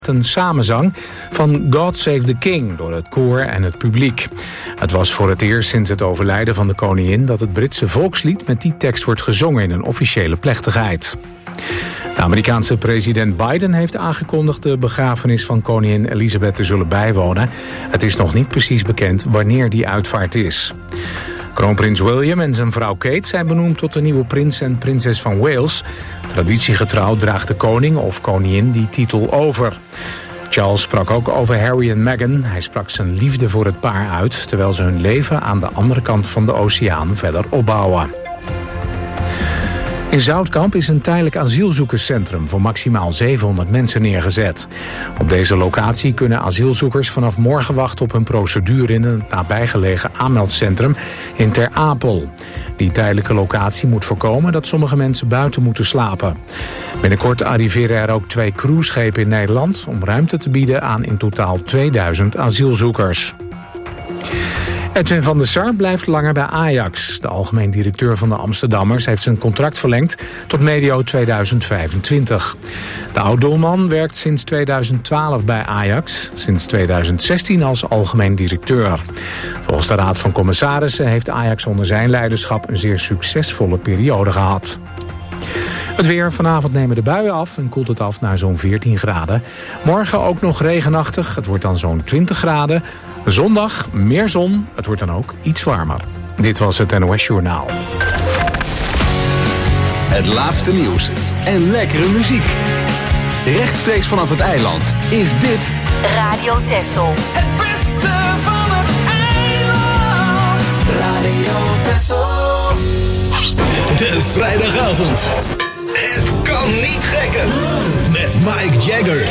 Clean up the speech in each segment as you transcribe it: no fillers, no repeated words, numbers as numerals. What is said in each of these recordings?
Een samenzang van God Save the King door het koor en het publiek. Het was voor het eerst sinds het overlijden van de koningin dat het Britse volkslied met die tekst wordt gezongen in een officiële plechtigheid. De Amerikaanse president Biden heeft aangekondigd de begrafenis van koningin Elizabeth te zullen bijwonen. Het is nog niet precies bekend wanneer die uitvaart is. Kroonprins William en zijn vrouw Kate zijn benoemd tot de nieuwe prins en prinses van Wales. Traditiegetrouw draagt de koning of koningin die titel over. Charles sprak ook over Harry en Meghan. Hij sprak zijn liefde voor het paar uit, terwijl ze hun leven aan de andere kant van de oceaan verder opbouwen. In Zoutkamp is een tijdelijk asielzoekerscentrum voor maximaal 700 mensen neergezet. Op deze locatie kunnen asielzoekers vanaf morgen wachten op hun procedure in een nabijgelegen aanmeldcentrum in Ter Apel. Die tijdelijke locatie moet voorkomen dat sommige mensen buiten moeten slapen. Binnenkort arriveren er ook 2 cruiseschepen in Nederland om ruimte te bieden aan in totaal 2000 asielzoekers. Edwin van der Sar blijft langer bij Ajax. De algemeen directeur van de Amsterdammers heeft zijn contract verlengd tot medio 2025. De oud-doelman werkt sinds 2012 bij Ajax, sinds 2016 als algemeen directeur. Volgens de Raad van Commissarissen heeft Ajax onder zijn leiderschap een zeer succesvolle periode gehad. Het weer. Vanavond nemen de buien af en koelt het af naar zo'n 14 graden. Morgen ook nog regenachtig. Het wordt dan zo'n 20 graden. Zondag meer zon. Het wordt dan ook iets warmer. Dit was het NOS Journaal. Het laatste nieuws en lekkere muziek. Rechtstreeks vanaf het eiland is dit Radio Texel. Het beste van het eiland. Radio Texel. De vrijdagavond. Het kan niet gekker. Met Mike Jagger.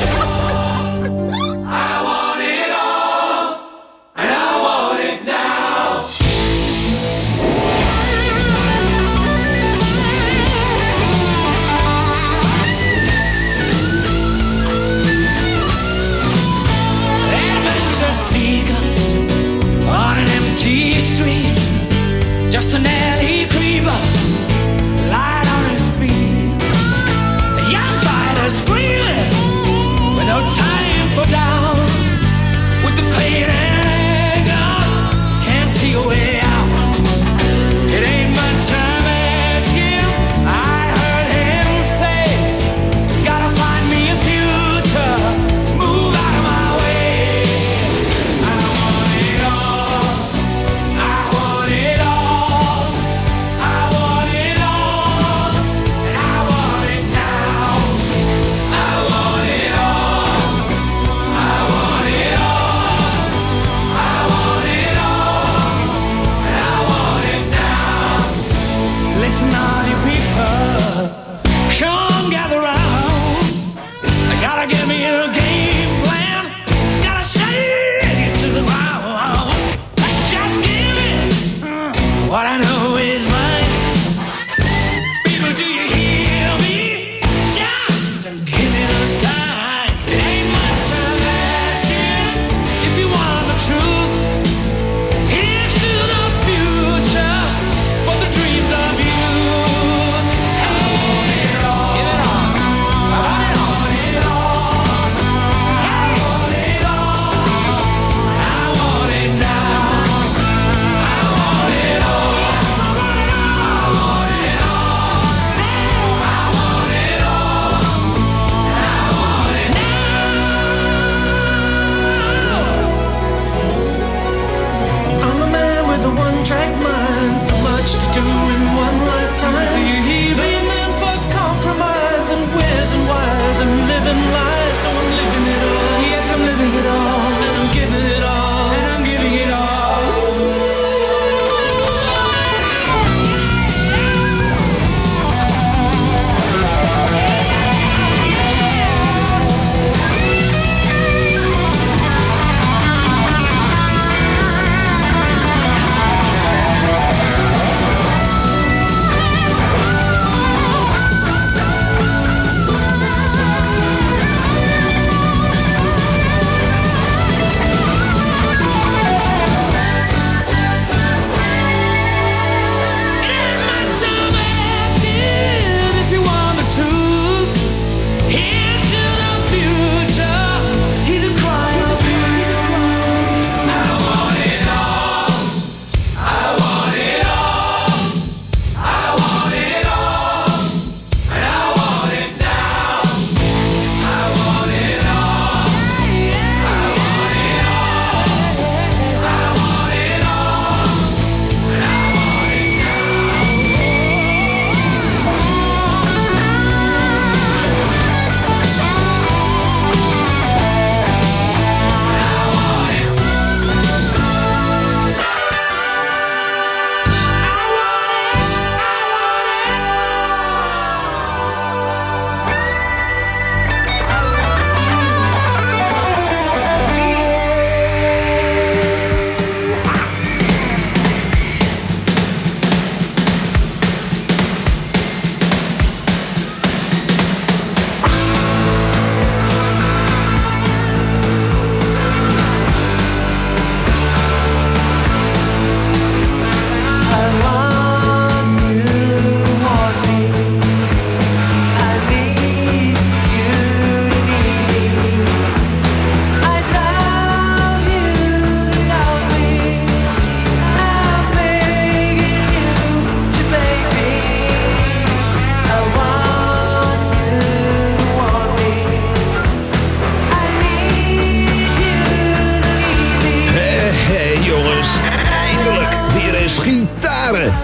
Just an alley creeper, light on his feet. A young fighter screaming with no time for down. With the pain and anger, can't see a way out. It ain't much I'm asking. I heard him say, gotta find me a future, move out of my way. I want it all, I want it all.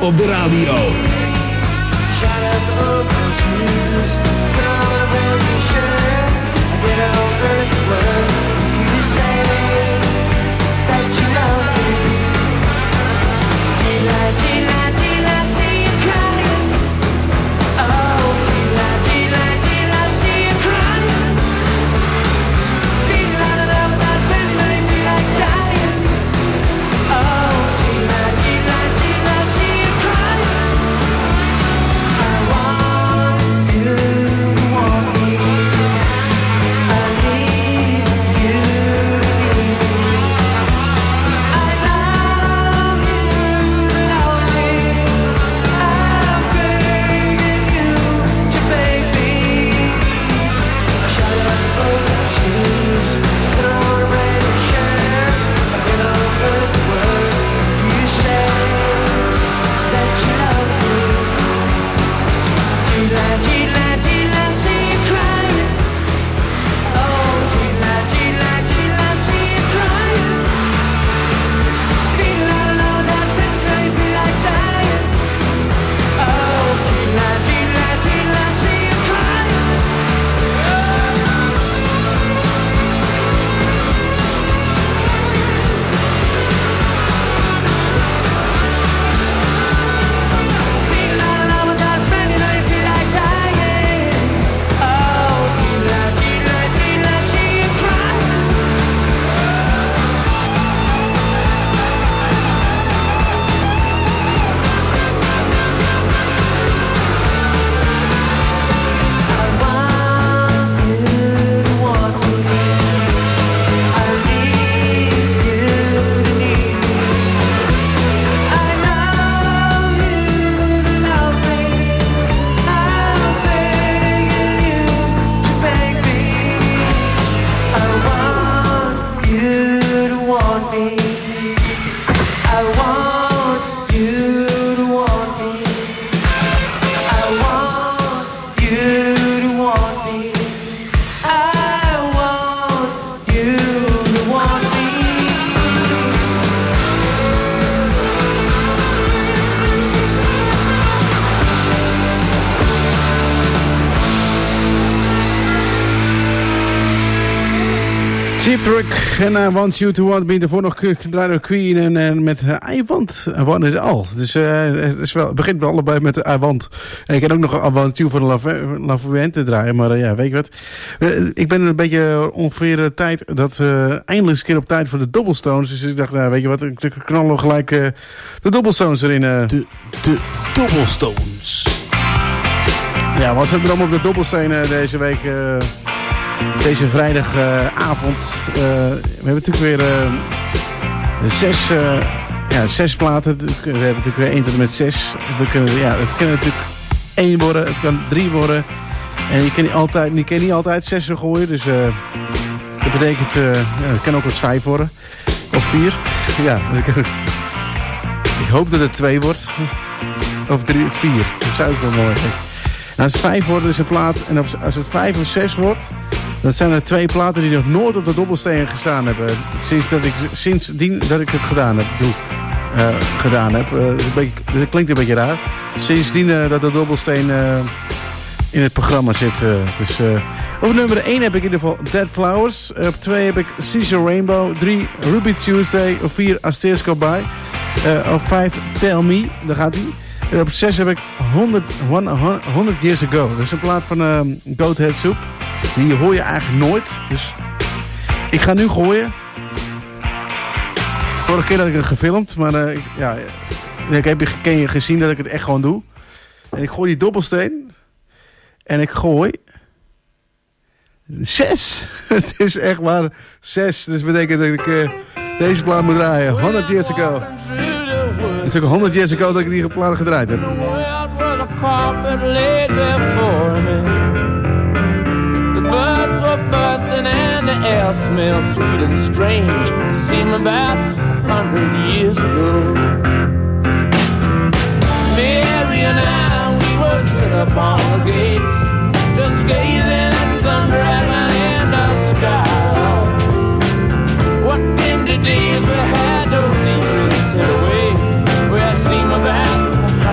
op de radio. Cheap Trick en I Want You To Want Me. Daarvoor nog draaien Queen en met I Want It All. Dus het begint wel allebei met I Want. En ik kan ook nog I Want You van La Fuente draaien. Maar ja, weet je wat. Ik ben een beetje ongeveer tijd dat eindelijk eens een keer op tijd voor de Doublestones. Dus ik dacht, nou, weet je wat, ik knal gelijk de Doublestones erin. De Doublestones. Ja, wat zit er allemaal op de dobbelsteen deze week? Deze vrijdagavond. We hebben natuurlijk weer 6 platen. We hebben natuurlijk weer 1 tot en met 6. Het kan natuurlijk 1 worden, het kan 3 worden. En je kan niet altijd 6 gooien. Dus dat betekent, het kan ook wat 5 worden. Of 4. Ja, ik hoop dat het 2 wordt. Of 3 of 4. Dat zou ook wel mooi zijn. En als het 5 wordt, is een plaat. En als het 5 of 6 wordt, dat zijn er 2 platen die nog nooit op de dobbelsteen gestaan hebben. Sindsdien dat ik het gedaan heb. Dat klinkt een beetje raar. Sindsdien dat de dobbelsteen in het programma zit. Op nummer 1 heb ik in ieder geval Dead Flowers. Op 2 heb ik Caesar Rainbow. 3 Ruby Tuesday. Op 4 As Tears Go By. Op 5 Tell Me. Daar gaat hij. En op 6 heb ik 100 Years Ago. Dat is een plaat van Goathead Soup. Die hoor je eigenlijk nooit. Dus ik ga nu gooien. Vorige keer had ik het gefilmd. Maar ik heb je gezien dat ik het echt gewoon doe. En ik gooi die dobbelsteen. En ik gooi 6. Het is echt maar 6. Dus dat betekent dat ik deze plaat moet draaien. 100 Years Ago. Het is ook 100 years ago dat ik die plaat gedraaid heb. The birds were bursting and the air smelled sweet and strange. Seemed about 100 years ago. Mary and I, we were set up on the gate, just gazing at some dragon in the sky. What in the days we had those secrets hid away. Well, it seemed about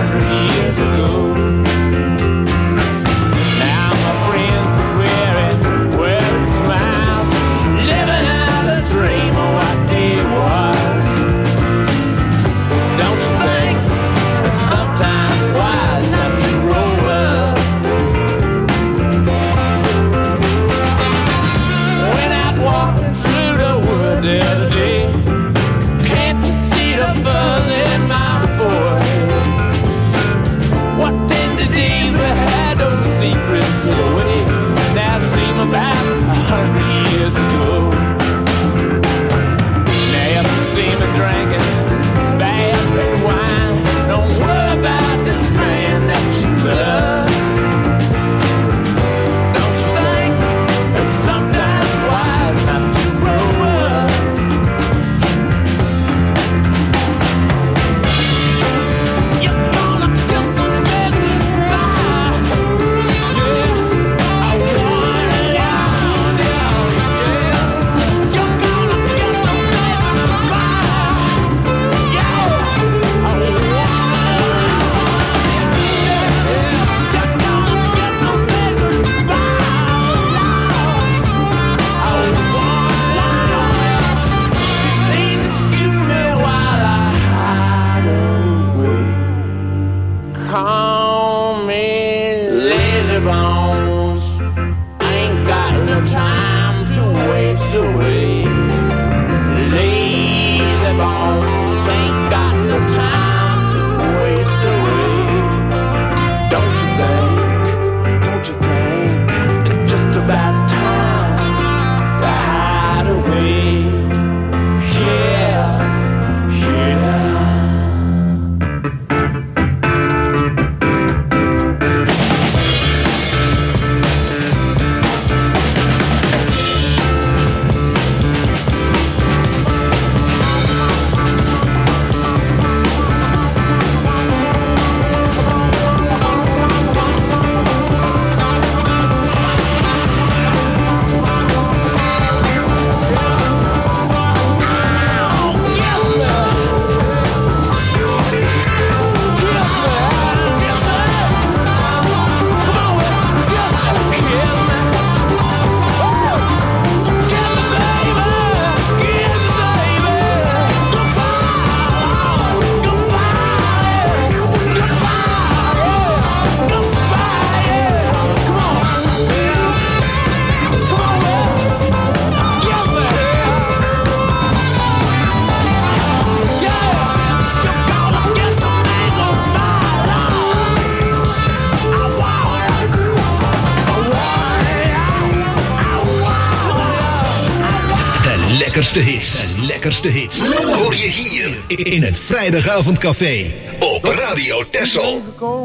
lekkerste hits. Hoor je hier in het Vrijdagavondcafé op Radio Texel.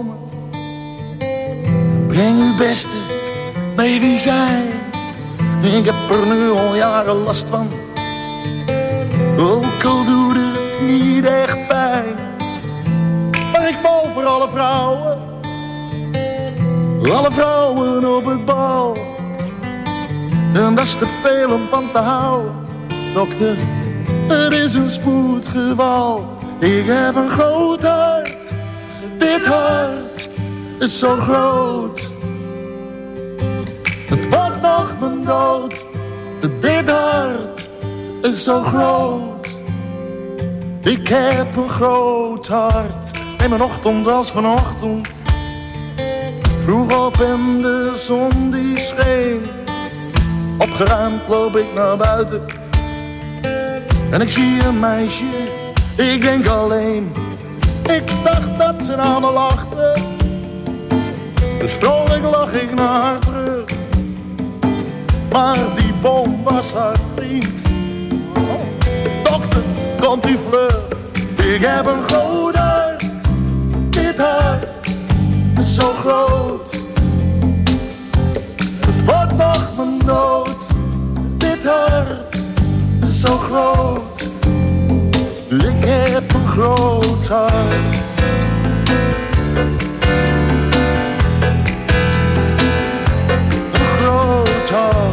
Breng uw beste medicijn. Ik heb er nu al jaren last van. Ook al doet het niet echt pijn. Maar ik val voor alle vrouwen. Alle vrouwen op het bal. En dat is te veel om van te houden. Dokter, er is een spoedgeval. Ik heb een groot hart. Dit hart is zo groot. Het wordt nog mijn dood. Dit hart is zo groot. Ik heb een groot hart. En mijn ochtend als vanochtend. Vroeg op en de zon die scheen. Opgeruimd loop ik naar buiten. En ik zie een meisje. Ik denk alleen. Ik dacht dat ze naar me lachte. Dus vrolijk lach ik naar haar terug. Maar die boom was haar vriend. Dokter, komt u vlug. Ik heb een groot hart. Dit hart is zo groot. Het wordt nog mijn dood. Dit hart is zo groot. Ik heb een groot hart. Een groot hart.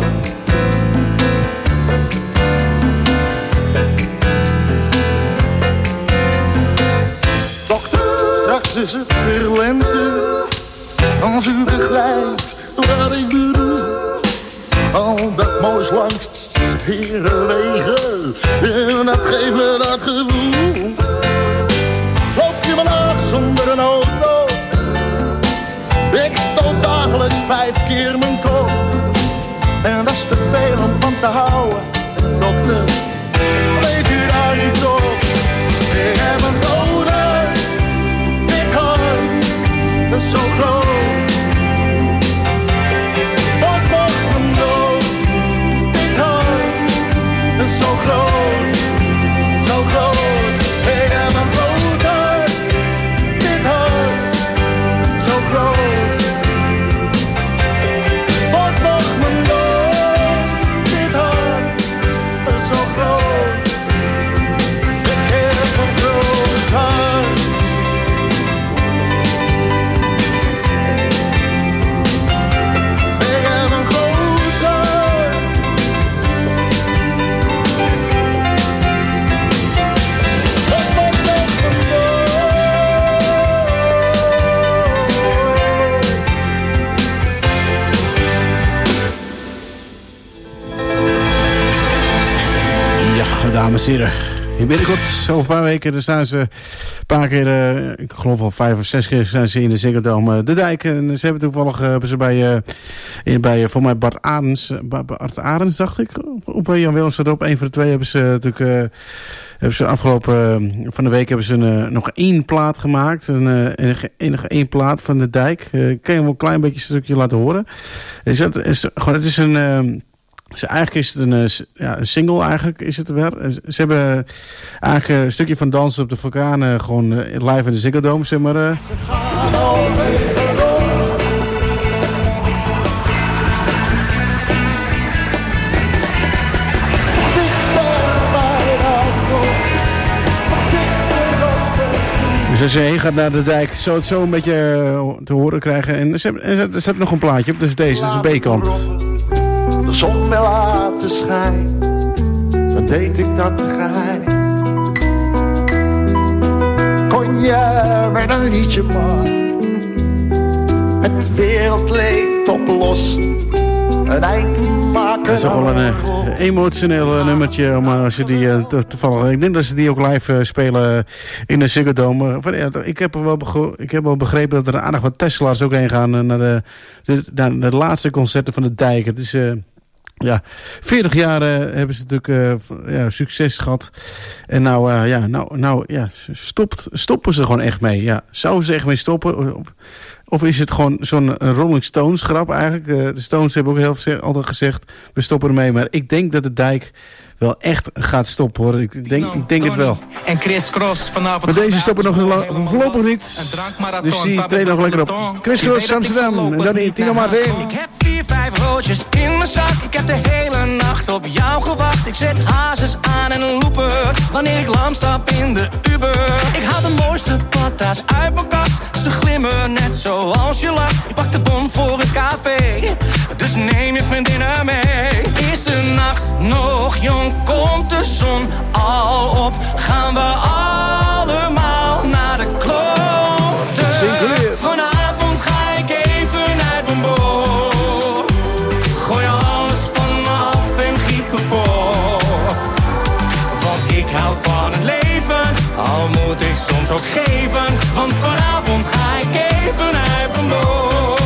Dokter, straks is het weer lente. Als u begrijpt wat ik bedoel. Al dat moois langs herenwegen. En dat geeft me dat gevoel. Loop je me naar zonder een auto. Ik stoot dagelijks 5 keer mijn kop. En dat is te veel om van te houden. Dokter, weet u daar iets op? Ik heb een groot hart. Dit hart is zo groot. Zo groot, zo groot. Ik heb een groot hart. Dit hart, zo groot. Wordt nog mijn dood. Dit hart, zo groot. Ik heb een groot hart. Ik heb een groot hart. Dames en heren, hier binnenkort, over een paar weken, dan staan ze een paar keer, ik geloof al 5 of 6 keer zijn ze in de Ziggo Dome de Dijk. En ze hebben toevallig hebben ze bij voor mij Bart Arends, dacht ik, of bij Jan Willems erop. Een van de twee hebben ze natuurlijk, hebben ze afgelopen van de week hebben ze nog 1 plaat gemaakt. Enige 1 plaat van de Dijk. Ik kan je wel een klein beetje een stukje laten horen. Het is een... Dus eigenlijk is het een single, eigenlijk is het weer. Ze hebben eigenlijk een stukje van Dansen op de Vulkanen gewoon live in de Ziggo Dome, zeg maar. Ze gaan dus als je heen gaat naar de Dijk, zou het zo een beetje te horen krijgen. En er staat nog een plaatje op, dus deze, dat is een B-kant. De zon wil laten schijnen, zo deed ik dat geheim. Kon je met een liedje maar het wereldleed op los een eind te maken. Dat is toch wel een emotioneel nummertje, maar als je die toevallig, ik denk dat ze die ook live spelen in de Ziggo Dome. Ik heb wel begrepen dat er aardig wat Tesla's ook heen gaan naar de laatste concerten van de Dijk. Het is 40 jaar hebben ze natuurlijk succes gehad. En stoppen ze gewoon echt mee. Ja, zouden ze echt mee stoppen? Of is het gewoon zo'n Rolling Stones grap eigenlijk? De Stones hebben ook altijd gezegd, we stoppen ermee. Maar ik denk dat de Dijk wel echt gaat stoppen, hoor. Ik denk het wel. En Chris Cross vanavond. Maar deze stoppen nog voorlopig niet. Dus die treedt nog lekker op. Chris Cross, Amsterdam. En dan in Tino Martin. Ik heb 4-5 roodjes in mijn zak. Ik heb de hele nacht op jou gewacht. Ik zet hazes aan en een looper. Wanneer ik lam stap in de Uber. Ik haal de mooiste patas uit mijn kast. Ze glimmen net zoals je lacht. Ik pak de bon voor het café. Dus neem je vriendinnen mee. Is de nacht nog jong? Komt de zon al op? Gaan we allemaal naar de kloten? Vanavond ga ik even uit mijn boot. Gooi alles van me af en giet me voor. Want ik hou van het leven, al moet ik soms ook geven. Want vanavond ga ik even uit mijn boot.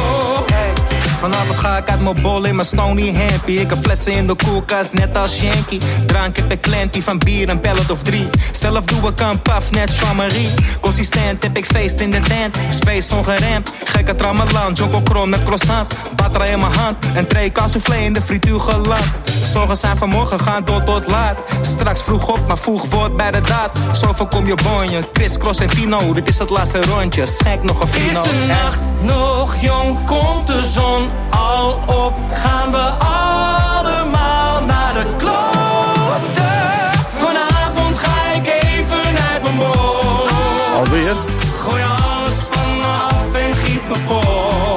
Vanavond ga ik uit mijn bol in mijn Stony Hampy. Ik heb flessen in de koelkast, net als Shanky. Drank heb ik klantie van bier, een pellet of 3. Zelf doe ik een paf, net Jean-Marie. Consistent heb ik feest in de tent. Space ongeremd, gekke trammeland. Jonko kron met croissant, batra in mijn hand. En tray soufflé in de frituur geland. Zorgen zijn vanmorgen, gaan door tot laat. Straks vroeg op, maar vroeg wordt bij de daad. Zo voorkom je bonje, Chris Cross en Tino. Dit is het laatste rondje, schenk nog een fino. Is de nacht nog jong, komt de zon al op? Gaan we allemaal naar de kloten? Vanavond ga ik even uit mijn boot. Alweer? Gooi alles van me af en giet me voor.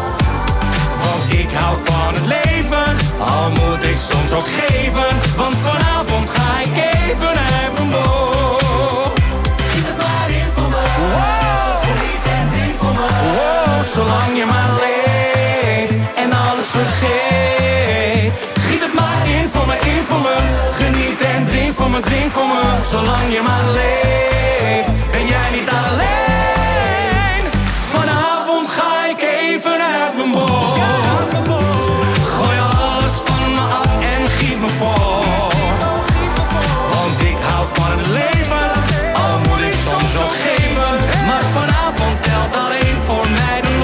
Want ik hou van het leven, al moet ik soms ook geven. Want vanavond ga ik even uit mijn boot. Giet het maar in voor me. Wow. Geniet en drink voor me. Wow. Zolang je maar leeft en alles vergeet. Giet het maar in voor me, in voor me. Geniet en drink voor me, drink voor me. Zolang je maar leeft, ben jij niet alleen. Vanavond ga ik even uit mijn boot. Gooi alles van me af en giet me voor. Want ik hou van het leven, al moet ik soms ook geven. Maar vanavond telt alleen voor mij de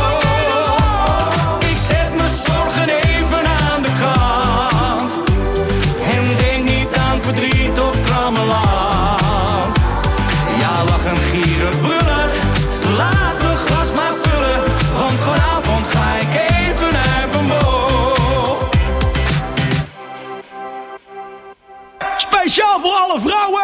loon. Ik zet mijn zorgen even aan de kant. En denk niet aan verdriet of trammeland. Ja, lachen, gieren, brullen. Laat mijn glas maar vullen. Want vanavond ga ik even uit mijn boot. Speciaal voor alle vrouwen.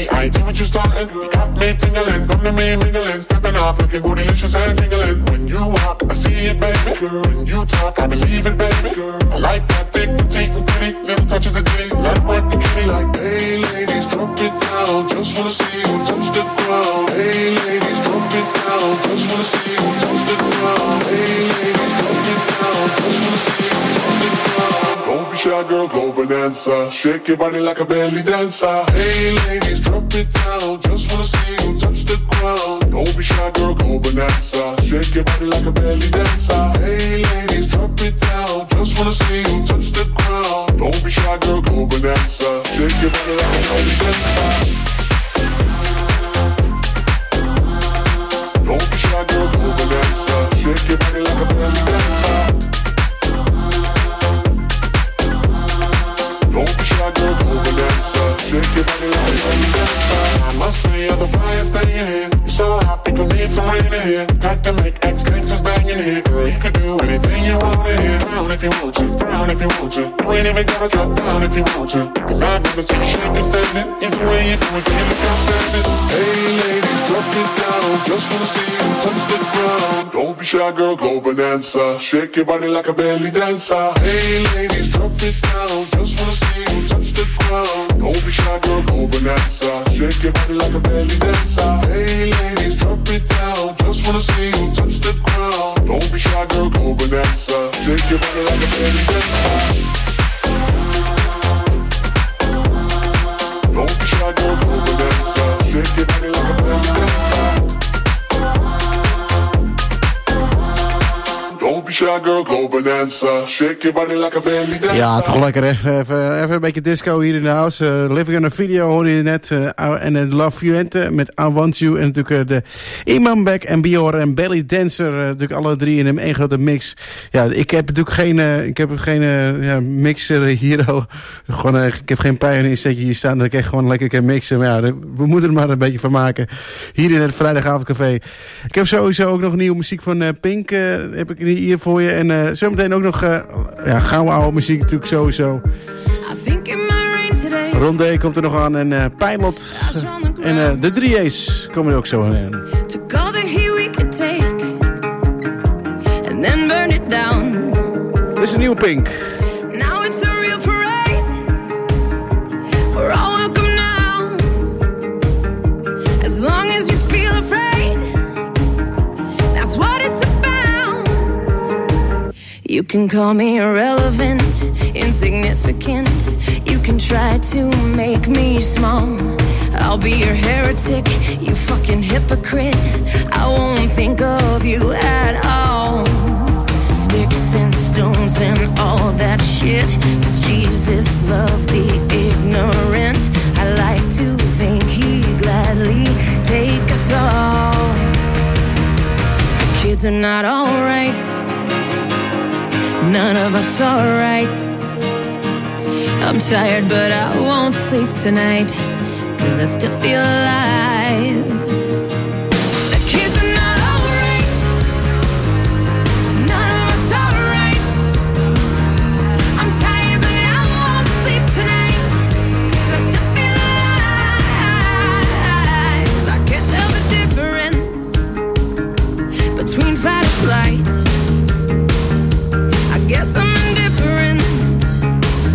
me, I do what you started. You got me tingling, come to me mingling, stepping off, looking bootylicious and jingling. When you walk, I see it, baby. When you talk, I believe it, baby. I like that thick, petite, and pretty, little touches of ditty. Let it work the kitty like, hey ladies, drop it down. Just wanna see you touch the ground. Hey ladies, drop it down. Just wanna see you touch the ground. Hey ladies, drop it down. Just wanna see you touch the ground. Don't be shy, girl, go bonanza. Shake your body like a belly dancer. Hey ladies, drop it down. Just wanna see you touch the ground. Don't be shy, girl, go bonanza. Shake your body like a belly dancer. Hey ladies, drop it down. Just wanna see you touch the ground. Don't be shy, girl, go bonanza. Shake your body like a belly dancer. Don't be shy, girl, go bonanza. Shake your body like a belly dancer. Don't be shy, girl, go bonanza. Shake your body like a belly dancer. I must say you're the flyest thing in here. You're so hot, people need some rain in here. Type to make ex-gangsters bang in here. Girl, you could do anything you want in here. Down if you want to, down if you want to. You ain't even gotta drop down if you want to. Cause I'd rather see you shaking, standing. Either way you do it, you look outstanding. Hey ladies, drop it down. Just wanna see you touch the ground. Don't be shy, girl, go bonanza. Shake your body like a belly dancer. Hey ladies, drop it down. Just wanna see you touch the ground. Don't be shy, girl, go bonanza. Shake your body like a belly dancer. Hey ladies, drop it down. Just wanna see you touch the ground. Don't be shy, girl, go bonanza. Shake your body like a belly dancer. Don't be shy, girl, go bonanza. Shake your body like a belly dancer. Don't be shy, girl, go bonanza. Shake your body like a belly dancer. Ja, toch lekker. Even een beetje disco hier in de house. Living on a Video hoorde je net. En Love Fuente met I Want You. En natuurlijk de Imam Beck en Bior en Belly Dancer. Natuurlijk alle drie in één grote mix. Ja, ik heb natuurlijk geen mixer hier. Gewoon, ik heb geen pijoninsetje hier staan. Dat ik echt gewoon lekker kan mixen. Maar ja, we moeten er maar een beetje van maken. Hier in het Vrijdagavondcafé. Ik heb sowieso ook nog nieuwe muziek van Pink. Heb ik hier voor je. En zometeen ook nog gouden oude muziek natuurlijk sowieso. Rondé komt er nog aan. En Pilot. En de 3A's komen er ook zo aan. Dit is een nieuwe Pink. Now it's a real parade. We're all welcome now. As long as you feel afraid. That's what it's about. You can call me irrelevant, insignificant. You can try to make me small. I'll be your heretic, you fucking hypocrite. I won't think of you at all. Sticks and stones and all that shit. Does Jesus love the ignorant? I like to think he'd gladly take us all. The kids are not alright. None of us alright. I'm tired but I won't sleep tonight. 'Cause I still feel alive. The kids are not alright. None of us alright. I'm tired but I won't sleep tonight. 'Cause I still feel alive. I can't tell the difference between fight or flight. I guess I'm indifferent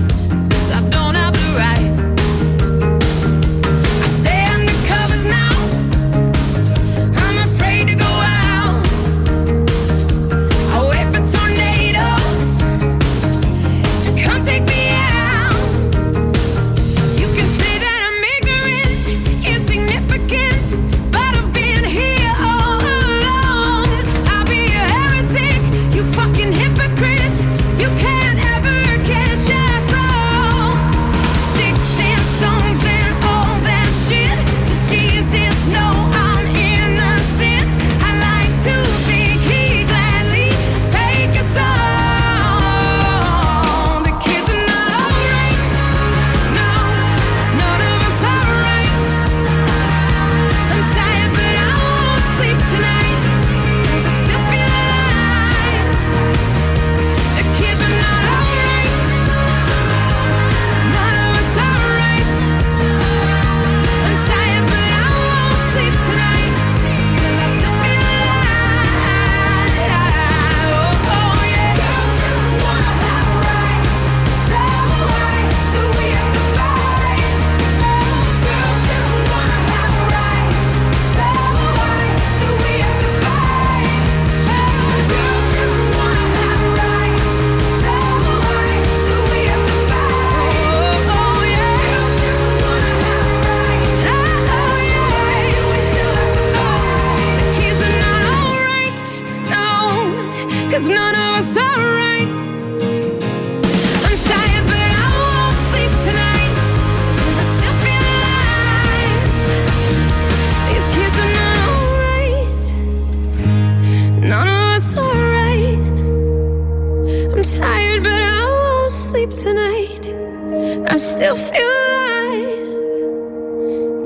since I don't have the right. I stay under covers now.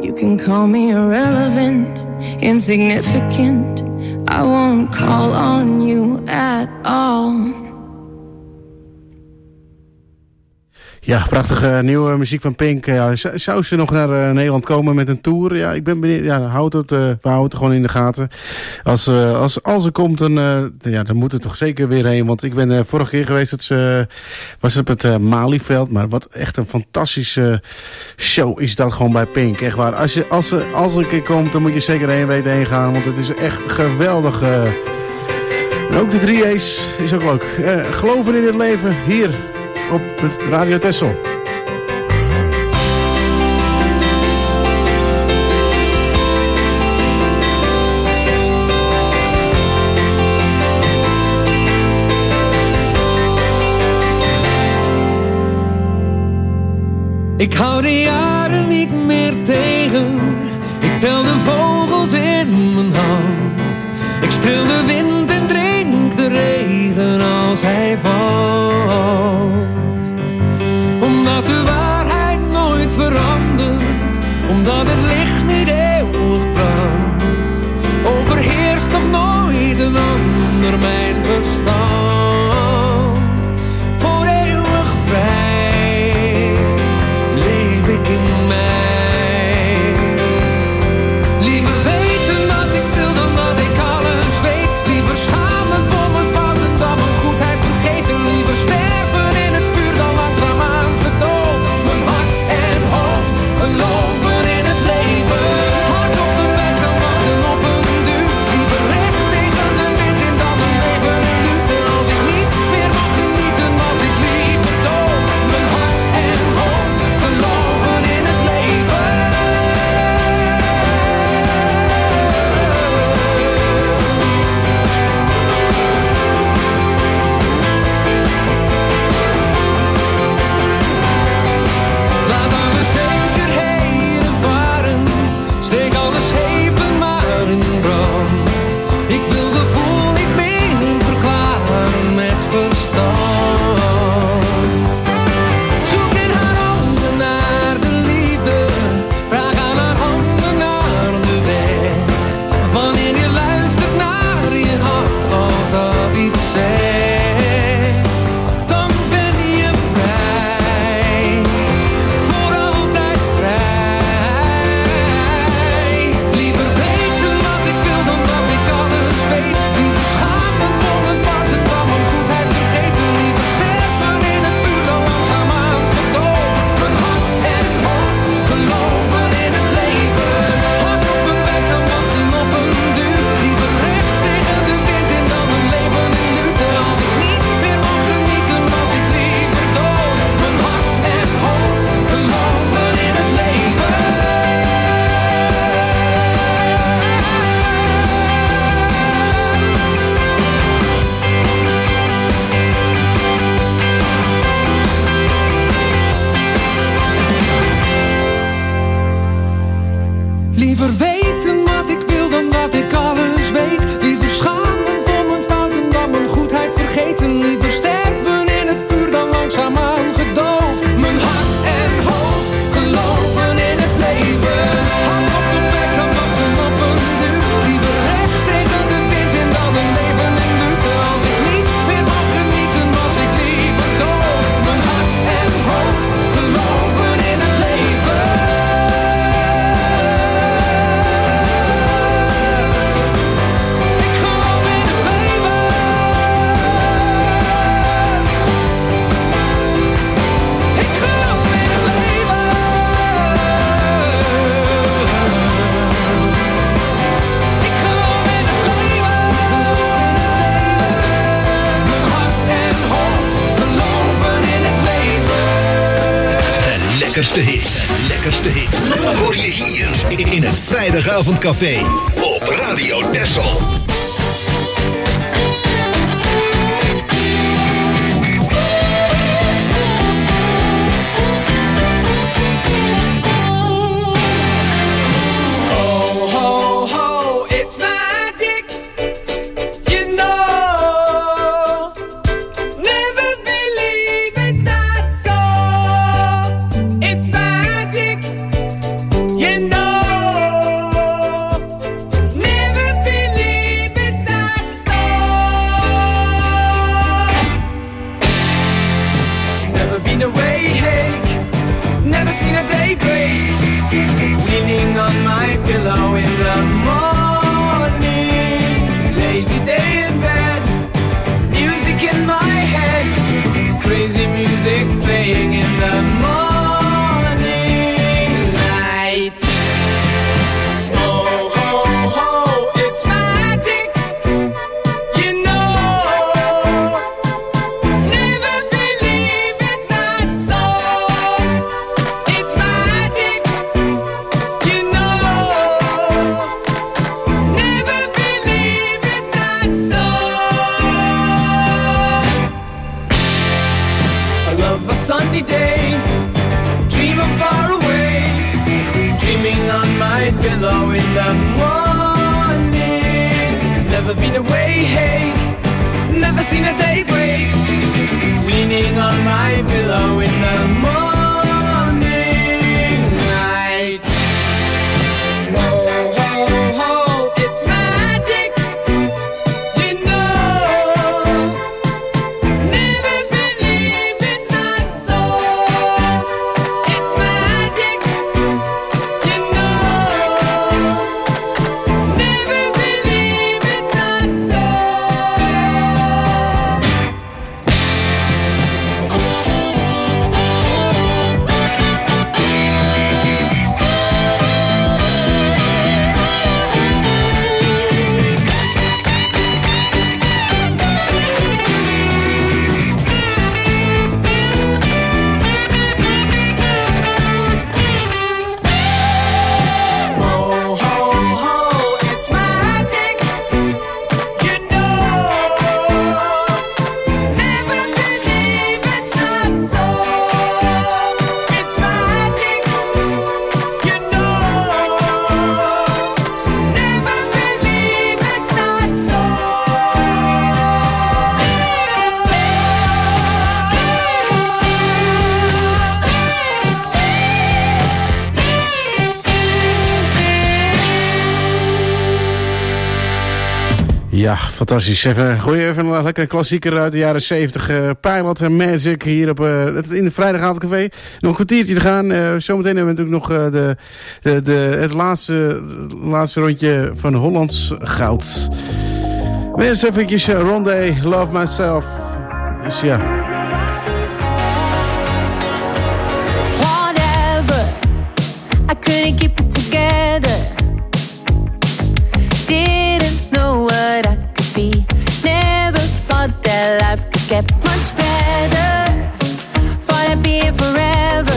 You can call me irrelevant, insignificant. I won't call on you at all. Ja, prachtige nieuwe muziek van Pink. Ja, zou ze nog naar Nederland komen met een tour? Ja, ik ben benieuwd. Ja, we houden het gewoon in de gaten. Als ze komt, dan moet het toch zeker weer heen. Want ik ben vorige keer geweest dat ze was op het Malieveld. Maar wat echt een fantastische show is dat gewoon bij Pink. Echt waar. Als ze een keer komt, dan moet je zeker heen gaan. Want het is echt geweldig. En ook de 3A's is ook leuk. Geloven in het leven, hier op Radio Texel. Ik hou de jaren niet meer tegen. Ik tel de vogels in mijn hand. Ik streel de wind en drink de regen als hij valt. Omdat de waarheid nooit verandert. Omdat het licht niet eeuwig brandt. Overheerst toch nooit een ander mijn verstand. Voor eeuwig vrij leef ik in mij. Liever weten wat ik wil dan dat ik alles weet. Liever schamen voor mijn fouten dan mijn goedheid vergeten. Liever sterven in het vuur dan langzaamaan gedoofd. Mijn hart en hoofd geloven in het leven. Hard op mijn weg dan wachten op een duw. Liever recht tegen de wind in dan een leven minuten. Als ik niet meer mag genieten, was ik liever dood. Mijn hart en hoofd geloven in het leven. Laten we zekerheden varen. Steek alle schepen maar in brand. Ik wil gevoel niet meer verklaren met verstand. Zoek in haar handen naar de liefde. Vraag aan haar handen naar de weg. Wanneer je luistert naar je hart als dat iets zegt, dan ben je vrij. Voor altijd vrij. Liever weten wat ik wil dan dat ik alles weet. Liever schamen voor mijn fouten dan mijn goedheid vergeten. Liever sterven in het vuur dan langzaamaan gedoofd. Mijn hart en hoofd geloven in het leven. Hard op mijn weg dan wachten op een duw. Liever recht tegen de wind in dan een leven in minuten. Als ik niet meer mag genieten, was ik liever dood. Mijn hart en hoofd geloven in het leven. Liever weten wat ik wil dan dat ik alles weet. Liever schamen voor mijn fouten dan mijn goedheid vergeten. Liever sterven in het vuur dan langzaamaan gedoofd. Mijn hart en hoofd geloven in het leven. Hard op de weg dan wachten op een duw. Liever recht tegen de wind in dan een leven in minuten. Als ik niet meer mag genieten, was ik liever dood. Mijn hart en hoofd geloven in het leven. Ik geloof in het leven. Ik geloof in het leven. Ik geloof in het leven. Mijn hart en hoofd geloven in het leven. De lekkerste hits. Hoor je hier in het Vrijdagavondcafé op Radio Texel. Ho, ho, ho, it's magic. You know, never believe it's not so. It's magic. You know. daybreak, leaning on my pillow in the morning. Lazy day in bed, music in my head, crazy music playing in the morning light. Oh, ho, ho, it's magic, you know. Never believe it's not so. It's magic, you know. Never believe it's not so. I love a sunny day, dream of far away, dreaming on my pillow in the morning. Never been away, hey, never seen a day break, leaning on my pillow in the morning light. Oh, ho, ho, it's magic, you know. Never believe it's not so. It's magic, you know. Never believe it's not so. Oh, ho, ho, it's magic, you know. Never believe it's not so. It's magic, you know. Never believe it's not so. Ja, fantastisch. Gooi even een lekkere klassieker uit de jaren 70. Pilot en Magic hier op, in het Vrijdagavondcafé. Nog een kwartiertje te gaan. Zometeen hebben we natuurlijk nog het laatste rondje van Hollands Goud. Maar eerst eventjes Rondé, Love Myself. Dus ja. Whatever, I couldn't keep it together. Didn't know what I could be. Never thought that life could get much better. Thought I'd be here forever.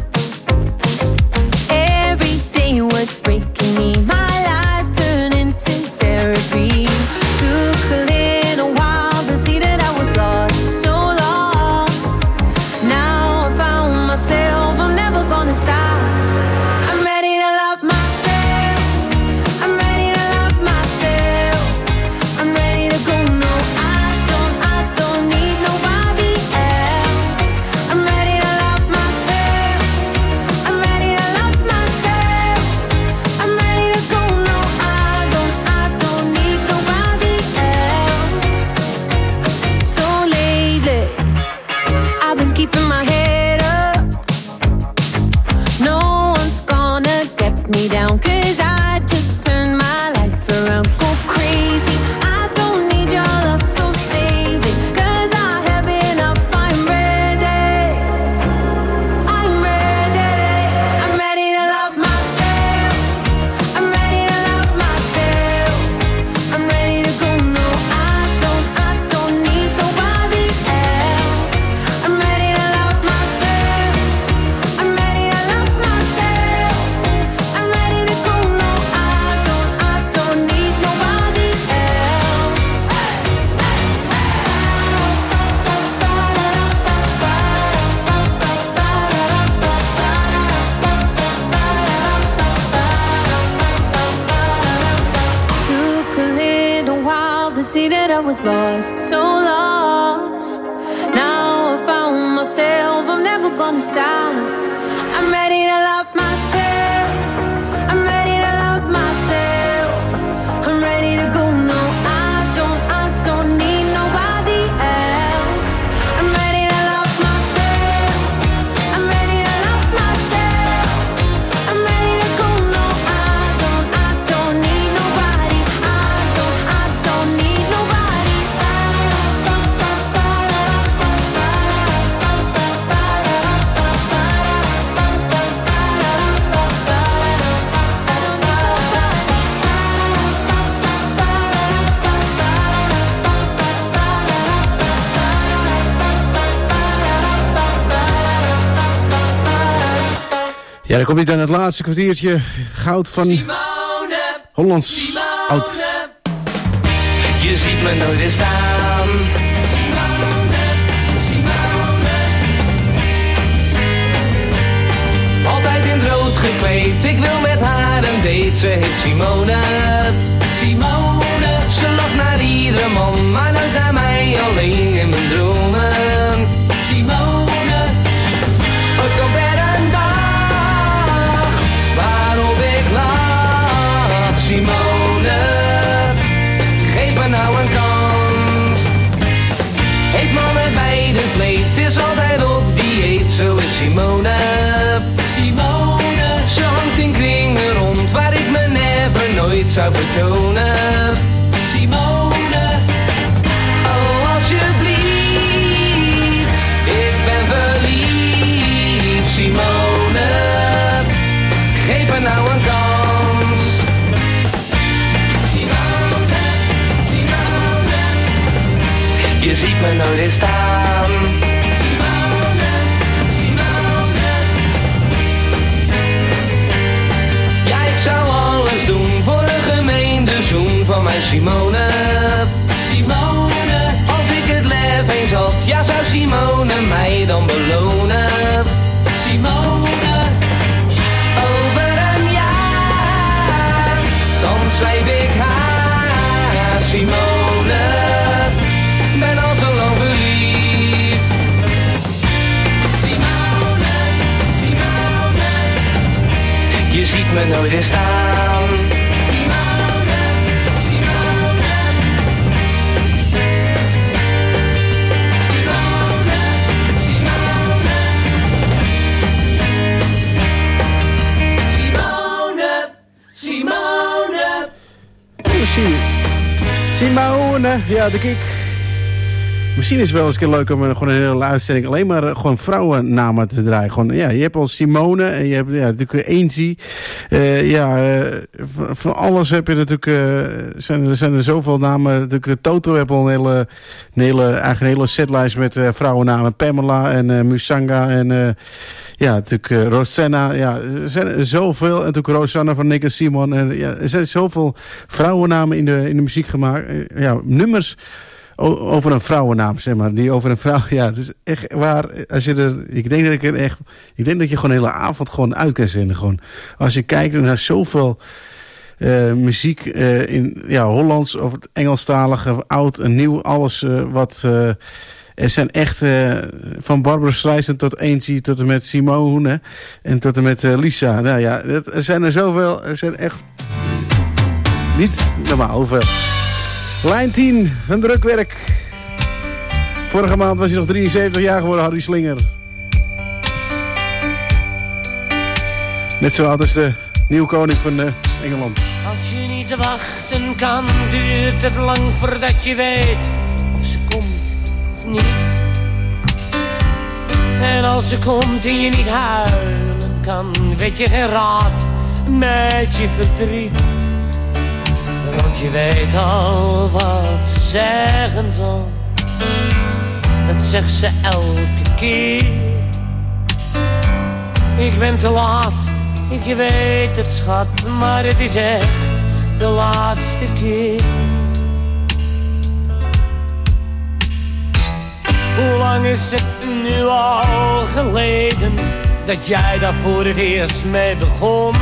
Every day was breaking me. My life turned into therapy. Took a little while to see that I was lost, so lost. Now I found myself, I'm never gonna stop. I'm ready to love myself. I'm ready to love myself. I'm ready to go. No, I don't need nobody else. I'm ready to love myself. I'm ready to love myself. I'm ready to go. No, I don't need nobody else. So lately, I've been keeping my head up. No one's gonna get me down, 'cause I just turned my life around. Go crazy, I don't need your love, so save it, 'cause I have enough. I'm ready, I'm ready. I'm ready to love myself. I'm ready to love myself. I'm ready to go. No, I don't need nobody else. I'm ready to love myself. I'm ready to love myself. I'm ready to go. No, I don't need nobody else. Took a little while to see that I was lost, so lost. Now I found myself, I'm never gonna stop. I'm ready to love myself. I'm ready to love myself. I'm ready to go. No, I don't need nobody else. I'm ready to love myself. I'm ready to love myself. Dan komt niet aan het laatste kwartiertje. Goud van Simone, Hollands Simone, oud. Je ziet me nooit eens staan. Simone, Simone. Altijd in het rood gekleed, ik wil met haar een date. Ze heet Simone, Simone. Ze lacht naar iedere man, maar nooit naar mij, alleen in mijn dromen. Simone, ooit komt er een dag waarop ik lach. Simone, geef me nou een kans. Heet mannen bij de vleet, is altijd op dieet, zo is Simone. Simone, ze hangt in kringen rond, waar ik me never nooit zou vertonen. Simone, oh alsjeblieft, ik ben verliefd. Simone, geef me nou een kans. Simone, Simone, je ziet me nooit eens staan. Simone, Simone, ja ik zou alles doen voor een gemeende zoen van mijn Simone. Simone, als ik het lef eens had, ja zou Simone mij dan belonen. Simone, over een jaar, dan schrijf ik haar. Simone, ben al zo lang verliefd. Simone, Simone, je ziet me nooit eens staan. Simone, Simone, Simone, Simone, ja, de kick. Misschien is het wel eens een keer leuk om gewoon een hele uitzending alleen maar gewoon vrouwennamen te draaien. Gewoon, ja, je hebt al Simone en je hebt natuurlijk Eensy. Van alles heb je natuurlijk. Zijn er zoveel namen. Natuurlijk de Toto heeft al een hele setlijst met vrouwennamen. Pamela en Musanga en natuurlijk Rosanna. Ja, er zijn zoveel. En natuurlijk Rosanna van Nick en Simon. En, ja, er zijn zoveel vrouwennamen in de muziek gemaakt. Nummers over een vrouwennaam, zeg maar. Die over een vrouw, ja, het is echt waar. Als je ik denk dat je gewoon de hele avond gewoon uit kan zenden. Gewoon. Als je kijkt naar zoveel muziek in Hollands of het Engelstalige, oud en nieuw, alles wat. Er zijn echt van Barbara Streisand tot Eensy tot en met Simone en tot en met Lisa. Nou ja, er zijn er zoveel. Er zijn echt niet normaal hoeveel. Lijn 10 van Drukwerk. Vorige maand was hij nog 73 jaar geworden, Harry Slinger. Net zo oud als de nieuwe koning van Engeland. Als je niet wachten kan, duurt het lang voordat je weet of ze komt of niet. En als ze komt en je niet huilen kan, weet je geen raad met je verdriet. Want je weet al wat ze zeggen zal. Dat zegt ze elke keer. Ik ben te laat, ik weet het schat, maar het is echt de laatste keer. Hoe lang is het nu al geleden dat jij daar voor het eerst mee begon?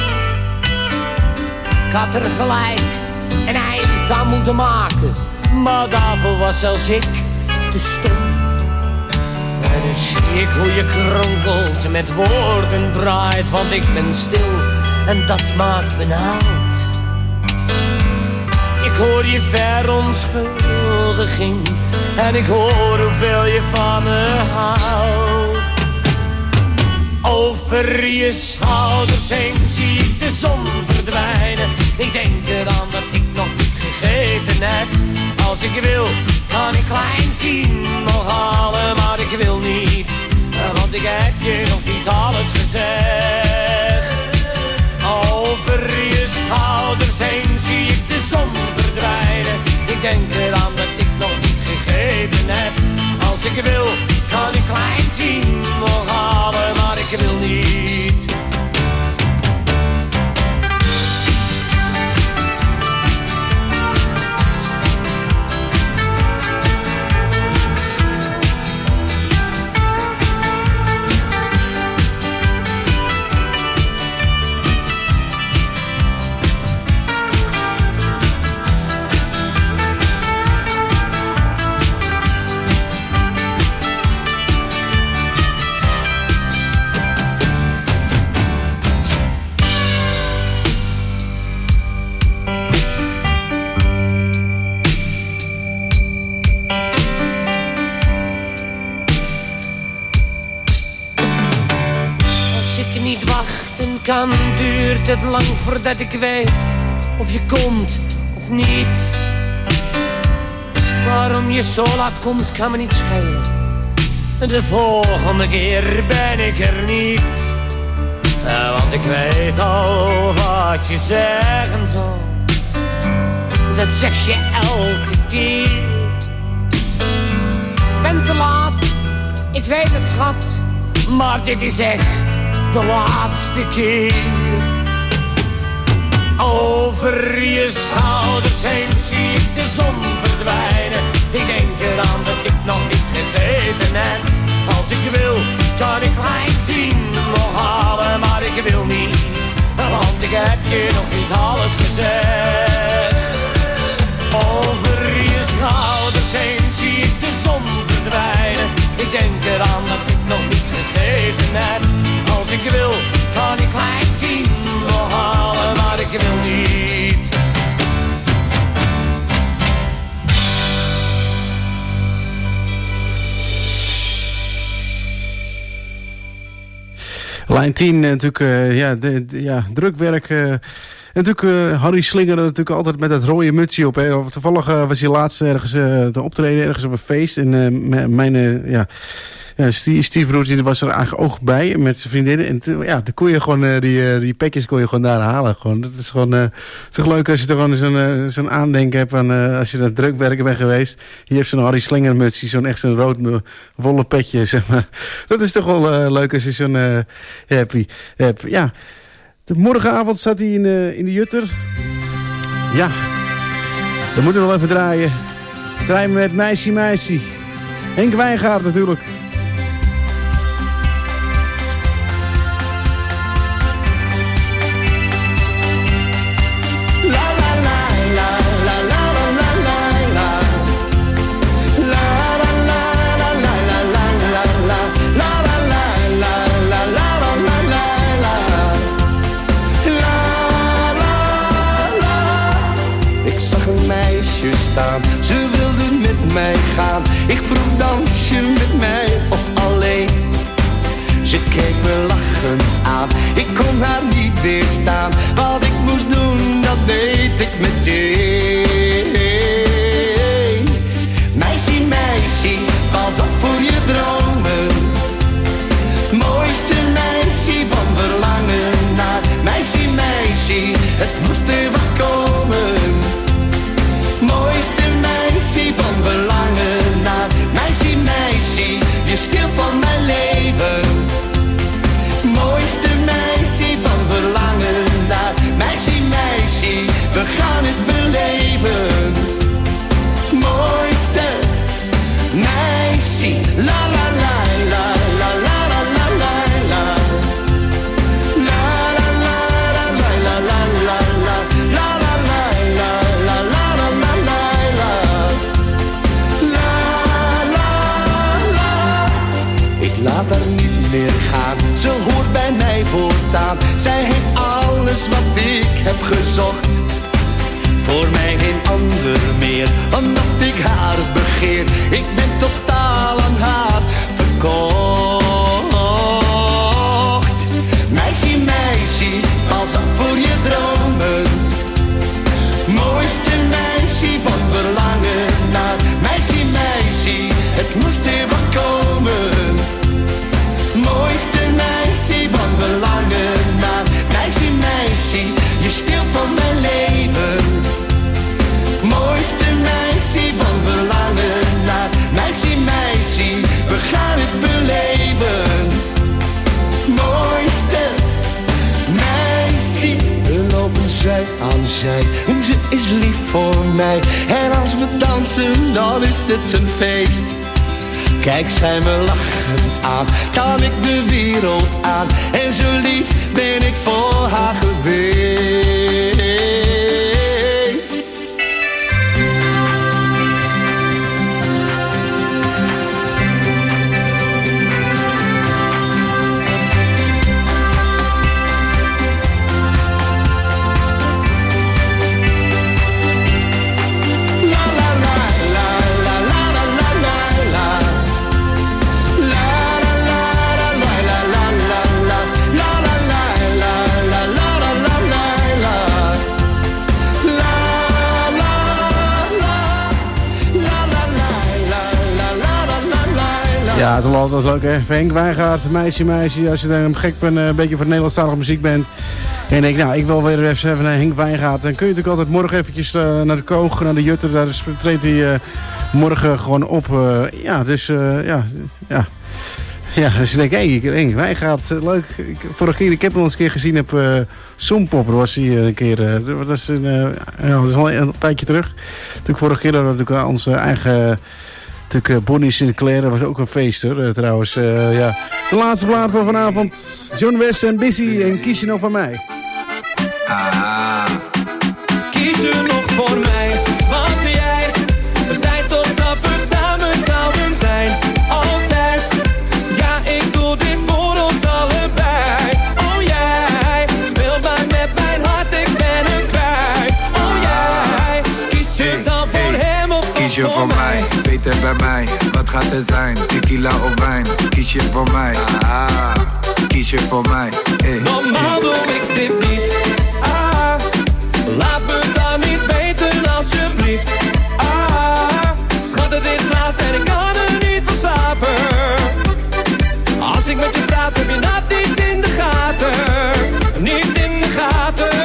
Ik had er gelijk een eind aan moeten maken, maar daarvoor was zelfs ik te stom. En nu zie ik hoe je kronkelt met woorden draait, want ik ben stil en dat maakt me oud. Ik hoor je verontschuldiging en ik hoor hoeveel je van me houdt. Over je schouders heen zie ik de zon verdwijnen. Ik denk eraan dat ik nog niet gegeten heb. Als ik wil, kan ik klein 10 nog halen, maar ik wil niet, want ik heb je nog niet alles gezegd. Over je schouders heen zie ik de zon verdwijnen. Ik denk eraan dat ik nog niet gegeten heb. Als ik wil, kan ik klein 10 nog halen, maar ik wil niet. kan duurt het lang voordat ik weet of je komt of niet. Waarom je zo laat komt kan me niet schelen. De volgende keer ben ik er niet. Want ik weet al wat je zeggen zal. Dat zeg je elke keer. Ben te laat, ik weet het schat. Maar dit is echt de laatste keer. Over je schouders heen zie ik de zon verdwijnen. Ik denk eraan dat ik nog niet gegeten heb. Als ik wil, kan ik lijn 10 nog halen. Maar ik wil niet, want ik heb je nog niet alles gezegd. Over je schouders heen zie ik de zon verdwijnen. Ik denk eraan dat ik nog niet gegeten heb. Als ik wil, kan ik lijn 10 nog halen. Maar ik wil niet. Lijn 10, natuurlijk, drukwerk. Natuurlijk Harry Slinger natuurlijk altijd met dat rode mutsje op. Hè. Toevallig was hij laatst ergens te optreden, ergens op een feest. En mijn stiefbroertje was er eigenlijk ook bij met zijn vriendinnen. En dan kon je gewoon die pekjes kon je gewoon daar halen. Gewoon. Dat is gewoon het is toch leuk als je er gewoon zo'n aandenken hebt aan als je naar het drukwerken bent geweest. Hier heeft zo'n Harry Slinger mutsje, echt zo'n rood wollen petje, zeg maar. Dat is toch wel leuk als je zo'n happy hebt. Ja. De morgenavond zat hij in de Jutter. Ja, dan moeten we wel even draaien. Draaien met Meisje. Henk Wijngaard natuurlijk. Ze wilde met mij gaan. Ik vroeg dans je met mij of alleen. Ze keek me lachend aan. Ik kon haar niet weerstaan. Wat ik moest doen, dat deed ik meteen. Meisje, pas op voor je dromen. Mooiste meisje van verlangen naar. Meisje, het moest er wat komen. Mooiste meisje van verlangen naar. Meisje, je stil van mijn leven. Mooiste meisje van verlangen naar. Meisje, we gaan het beleven. Mooiste meisje, la la la la la la la la la la. La la la la la la la la la la la la la la. Laat haar niet meer gaan, ze hoort bij mij voortaan. Zij heeft alles wat ik heb gezocht. Voor mij geen ander meer, omdat ik haar begeer. Ik ben totaal aan haar verkocht. Meisje, pas op voor je dromen. Mooiste meisje van verlangen naar. Meisje, het moest er wat komen. Mooiste meisje van verlangen naar. Meisje, je stilt van mijn leven. Mooiste meisje van verlangen naar. Meisje, we gaan het beleven. Mooiste meisje. We lopen zij aan zij en ze is lief voor mij. En als we dansen, dan is het een feest. Kijk, zij me lachend aan, kan ik de wereld aan. En zo lief ben ik voor haar geweest. La Ja, dat is leuk hè. Henk Wijngaard, meisje. Als je dan gek bent, een beetje van Nederlandstalige muziek bent. En je denkt, nou, ik wil weer even naar Henk Wijngaard. Dan kun je natuurlijk altijd morgen eventjes naar de Koog, naar de Jutter. Daar treedt hij morgen gewoon op. Ja, dus ik denk, Henk Wijngaard, leuk. Vorige keer, ik heb hem al eens een keer gezien op Songpop. Was hij een keer. Dat is al een tijdje terug. Toen vorige keer hadden we natuurlijk onze eigen... Bonnie Sinclair, dat was ook een feest hoor, trouwens. Ja. De laatste plaat van vanavond. John West en Busy en Kies je nog van mij. Kies je nog voor mij, want jij, we zijn tot dat we samen zouden zijn. Altijd, ja ik doe dit voor ons allebei. Oh jij, speel maar met mijn hart, ik ben het kwijt. Oh jij, kies je dan voor hem of kies je voor mij? Beter bij mij, wat gaat er zijn? Tequila of wijn? Kies je voor mij? Kies je voor mij? Normaal doe ik dit niet. Laat me dan iets weten alsjeblieft. Schat het is laat en ik kan er niet van slapen. Als ik met je praat heb je dat niet in de gaten. Niet in de gaten.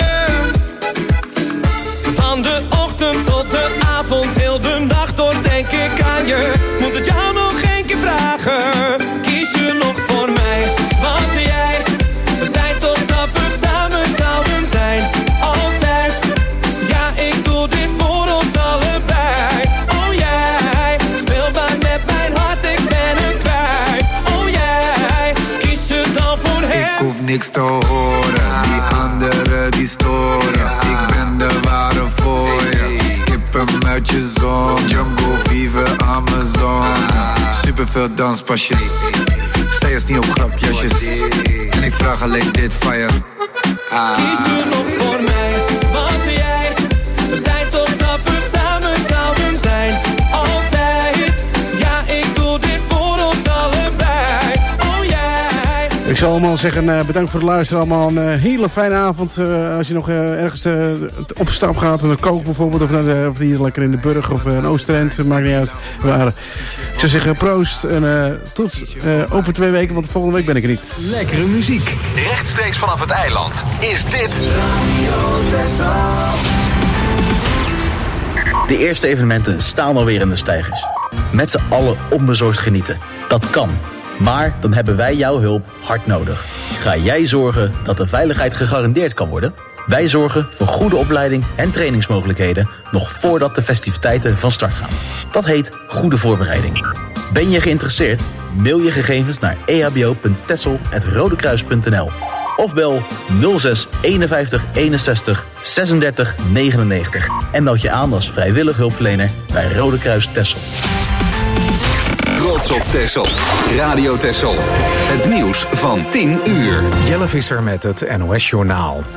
Van de ochtend tot de avond, heel de nacht door denk ik aan je. Moet het jou nog één keer vragen. Kies je nog voor mij, want jij, we zijn totdat we samen zouden zijn. Altijd, ja ik doe dit voor ons allebei. Oh jij, speel maar met mijn hart, ik ben het kwijt. Oh jij, kies je dan voor hem. Ik hoef niks te horen, die anderen die storen. Ik ben de ware voor je. Skip hem uit je zon, Jungle Fever, Amazon. Superveel danspasjes, zij is niet op grapjasjes. En ik vraag alleen dit van je. Kies je nog voor mij, want jij, we zijn totdat we samen zouden zijn. Altijd, ja ik doe dit voor ons allebei. Oh jij. Ik zal allemaal zeggen, bedankt voor het luisteren. Allemaal een hele fijne avond. Als je nog ergens op stap gaat, naar de Kook bijvoorbeeld, of hier lekker in de Burg of een Oosterend, maakt niet uit. Ik zou zeggen proost en tot over 2 weken, want volgende week ben ik er niet. Lekkere muziek, rechtstreeks vanaf het eiland. Is dit De eerste evenementen staan alweer in de steigers. Met z'n allen onbezorgd genieten. Dat kan. Maar dan hebben wij jouw hulp hard nodig. Ga jij zorgen dat de veiligheid gegarandeerd kan worden? Wij zorgen voor goede opleiding en trainingsmogelijkheden nog voordat de festiviteiten van start gaan. Dat heet goede voorbereiding. Ben je geïnteresseerd? Mail je gegevens naar ehbo.tessel@rodekruis.nl of bel 06 51 61 36 99 en meld je aan als vrijwillig hulpverlener bij Rode Kruis Tessel. Trots op Tessel. Radio Tessel. Het nieuws van 10 uur. Jelle Visser met het NOS Journaal.